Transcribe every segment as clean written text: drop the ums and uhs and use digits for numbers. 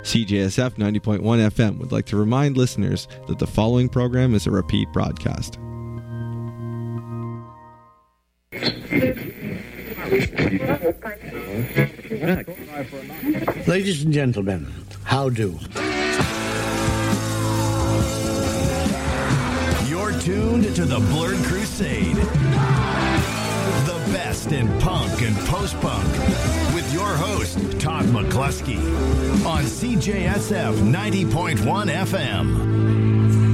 CJSF 90.1 FM would like to remind listeners that the following program is a repeat broadcast. Ladies and gentlemen, how do? You're tuned to the Blurred Crusade. The best in punk and post-punk. With your host, Todd McCluskey. On CJSF 90.1 FM.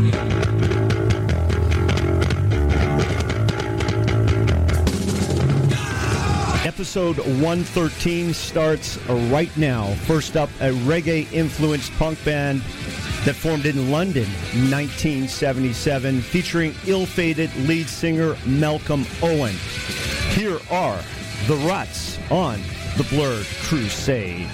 Episode 113 starts right now. First up, a reggae-influenced punk band that formed in London in 1977, featuring ill-fated lead singer Malcolm Owen. Here are The Ruts on The Blurred Crusade.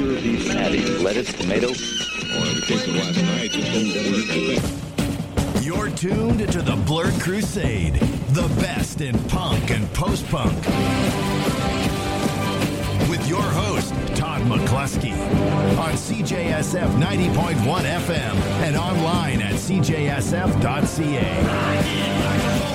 serve these adding lettuce, tomato. Or in the case of last night, just didn't work, I think. You're tuned to the Blurred Crusade, the best in punk and post-punk. With your host, Todd McCluskey, on CJSF 90.1 FM and online at cjsf.ca.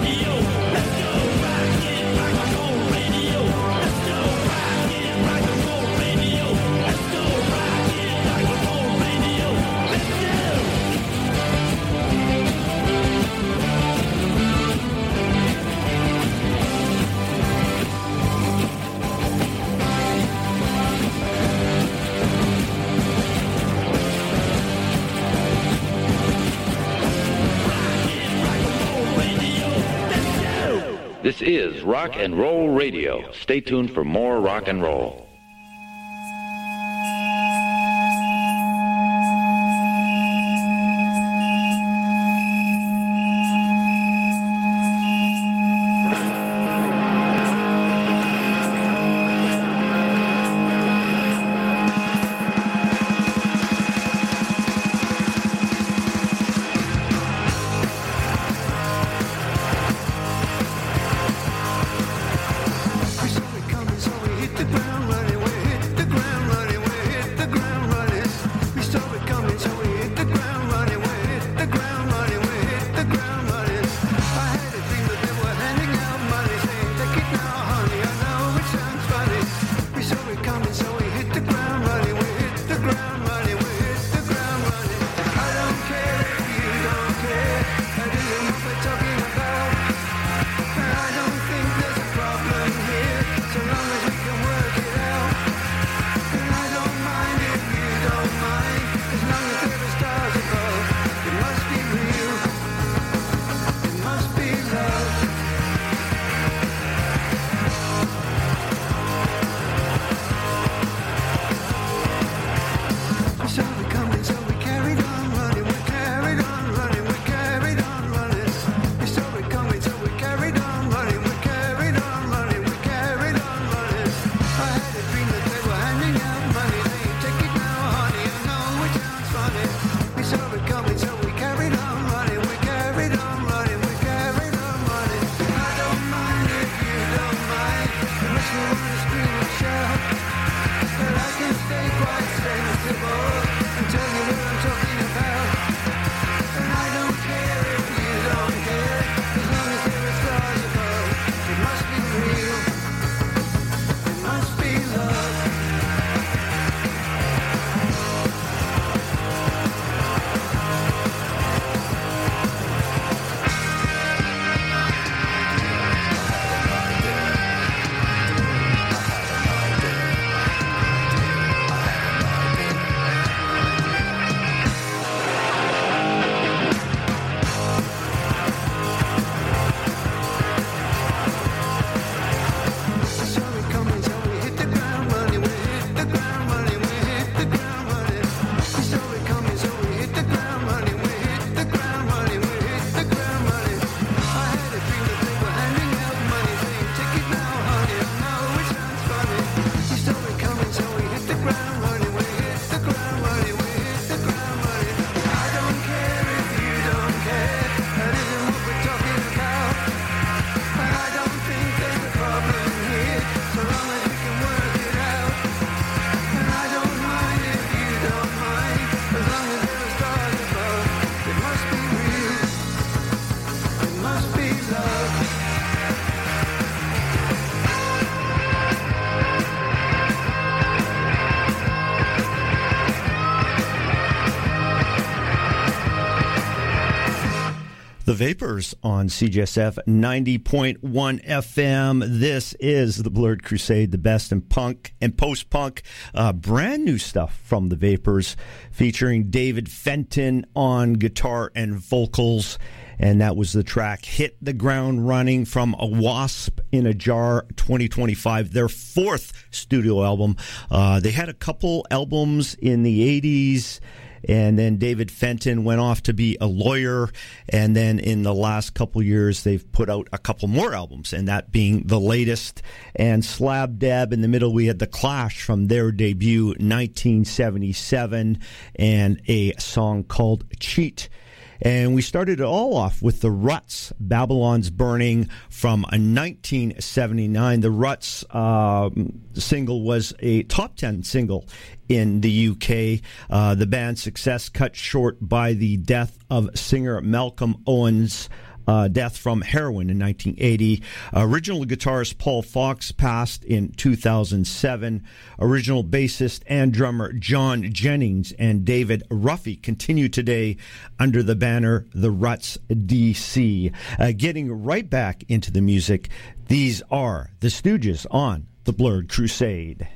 This is Rock and Roll Radio. Stay tuned for more rock and roll. The Vapors on CJSF 90.1 FM. This is the Blurred Crusade, the best in punk and post-punk. Brand new stuff from the Vapors, featuring David Fenton on guitar and vocals. And that was the track Hit the Ground Running from A Wasp in a Jar 2025, their fourth studio album. They had a couple albums in the 80s And then David Fenton went off to be a lawyer. And then in the last couple years, they've put out a couple more albums, and that being the latest. And slab dab in the middle, we had The Clash from their debut, 1977, and a song called Cheat. And we started it all off with the Ruts, Babylon's Burning, from 1979. The Ruts single was a top 10 single in the UK. The band's success cut short by the death of singer Malcolm Owens' death from heroin in 1980. Original guitarist Paul Fox passed in 2007. Original bassist and drummer John Jennings and David Ruffy continue today under the banner The Ruts DC. Getting right back into the music, these are the Stooges on The Blurred Crusade.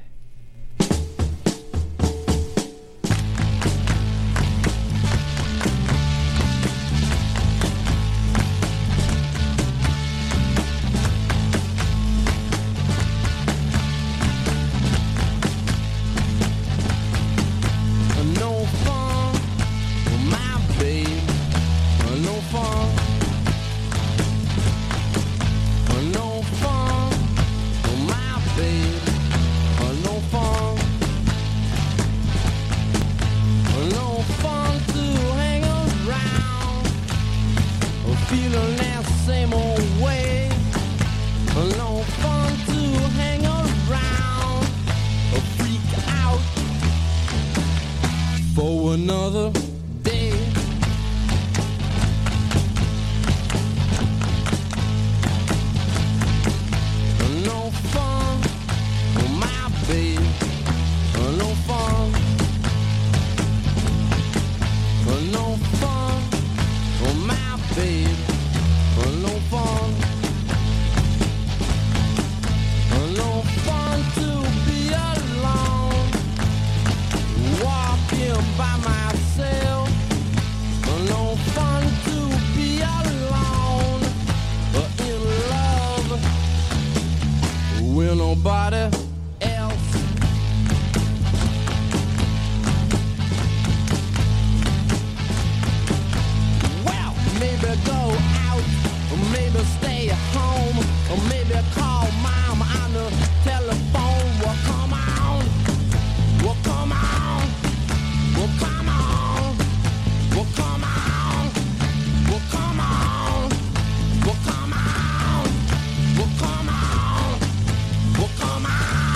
Come on.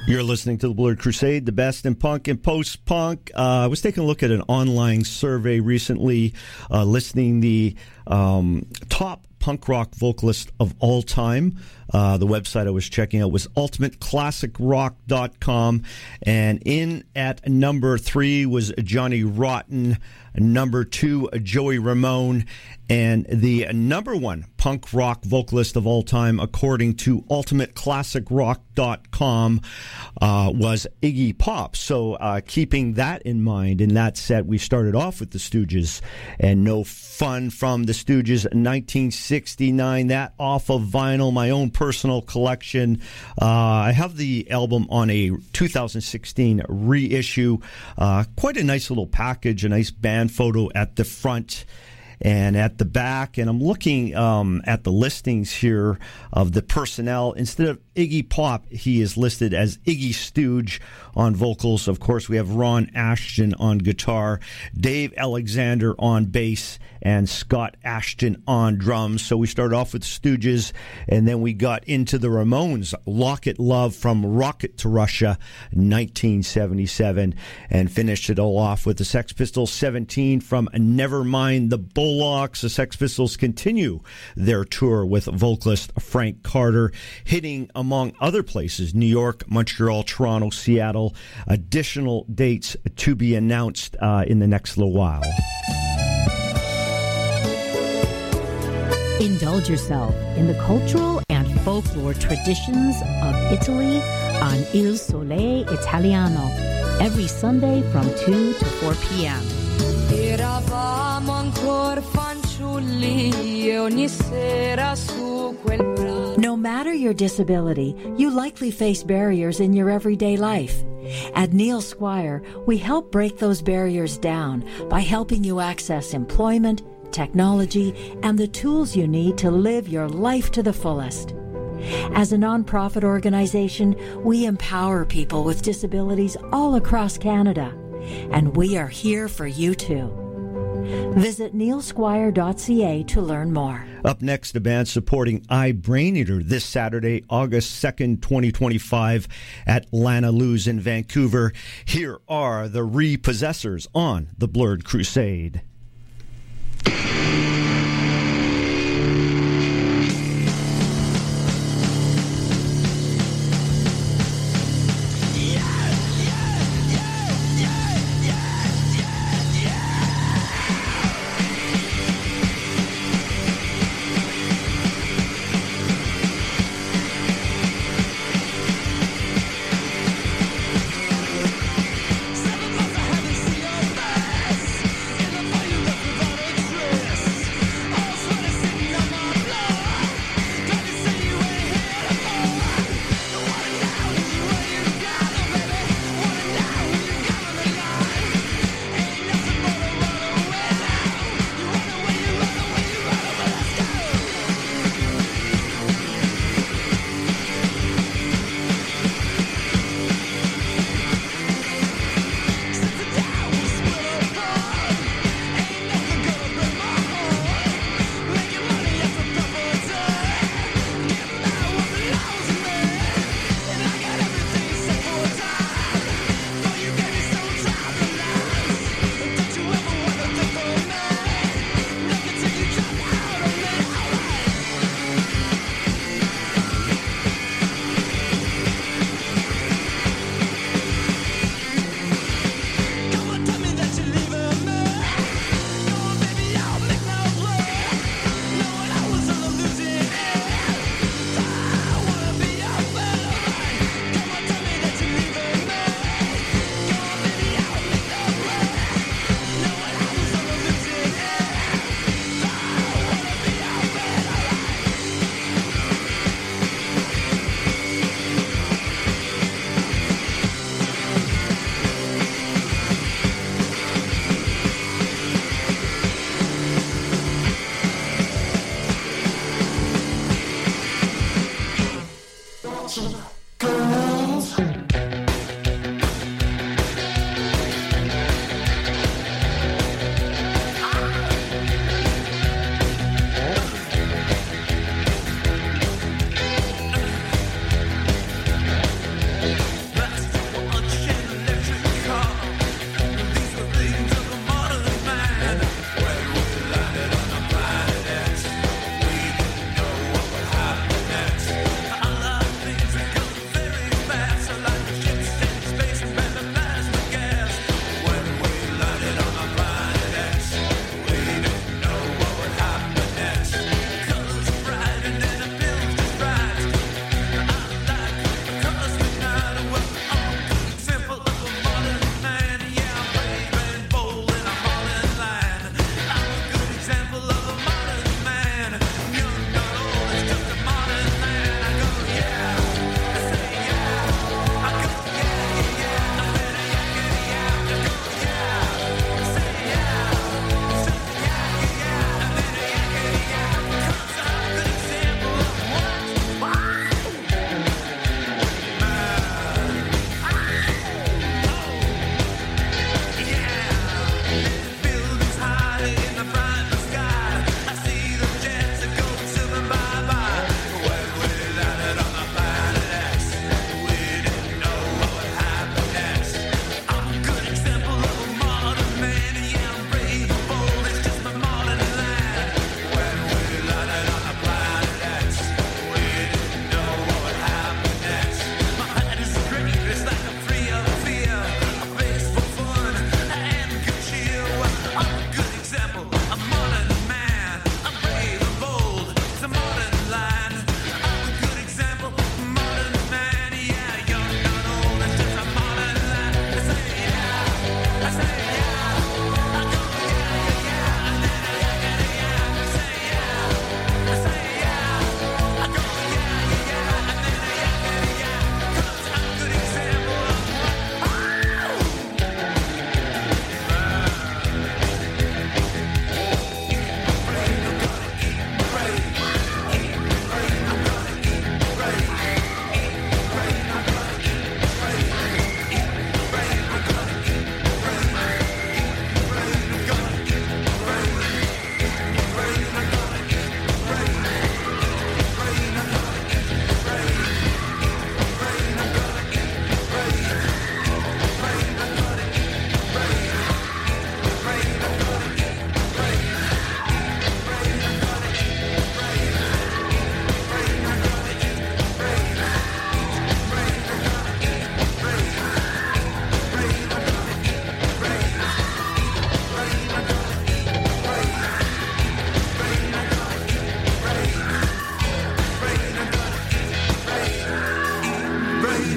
You're listening to the Blurred Crusade, the best in punk and post-punk. I was taking a look at an online survey recently listing the top punk rock vocalist of all time. The website I was checking out was ultimateclassicrock.com, and in at number 3 was Johnny Rotten, number 2 Joey Ramone, and the number 1 punk rock vocalist of all time, according to ultimateclassicrock.com, was Iggy Pop. So keeping that in mind, in that set, we started off with the Stooges and No Fun from the Stooges, 1969, that off of vinyl, my own personal collection. I have the album on a 2016 reissue. Quite a nice little package, a nice band photo at the front and at the back, and I'm looking at the listings here of the personnel. Instead of Iggy Pop, he is listed as Iggy Stooge on vocals. Of course, we have Ron Ashton on guitar, Dave Alexander on bass, and Scott Ashton on drums. So we started off with Stooges, and then we got into the Ramones, Locket Love from Rocket to Russia, 1977, and finished it all off with the Sex Pistols, 17 from Nevermind the Bullocks. The Sex Pistols continue their tour with vocalist Frank Carter, hitting, among other places, New York, Montreal, Toronto, Seattle. Additional dates to be announced in the next little while. Indulge yourself in the cultural and folklore traditions of Italy on Il Sole Italiano every Sunday from 2 to 4 p.m. Eravamo ancora fanciulli e ogni sera su quel prato. No matter your disability, you likely face barriers in your everyday life. At Neil Squire, we help break those barriers down by helping you access employment, technology, and the tools you need to live your life to the fullest. As a nonprofit organization, we empower people with disabilities all across Canada, and we are here for you too. Visit neilsquire.ca to learn more. Up next, a band supporting iBrainEater this Saturday, August 2nd, 2025 at Lana Lou's in Vancouver. Here are the Repossessors on the Blurred Crusade.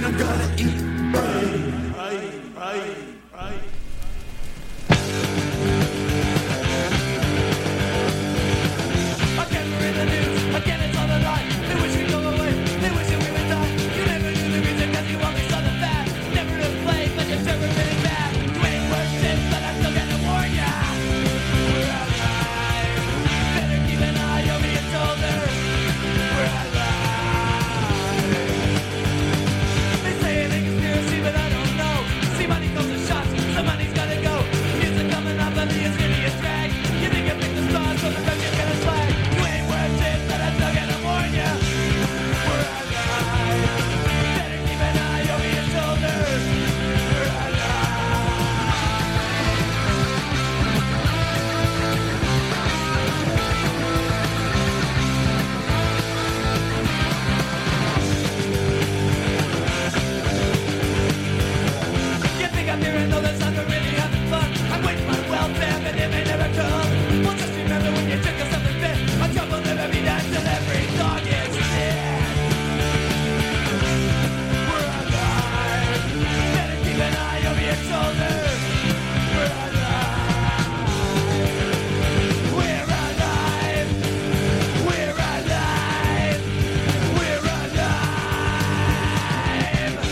and I'm gonna eat. Right.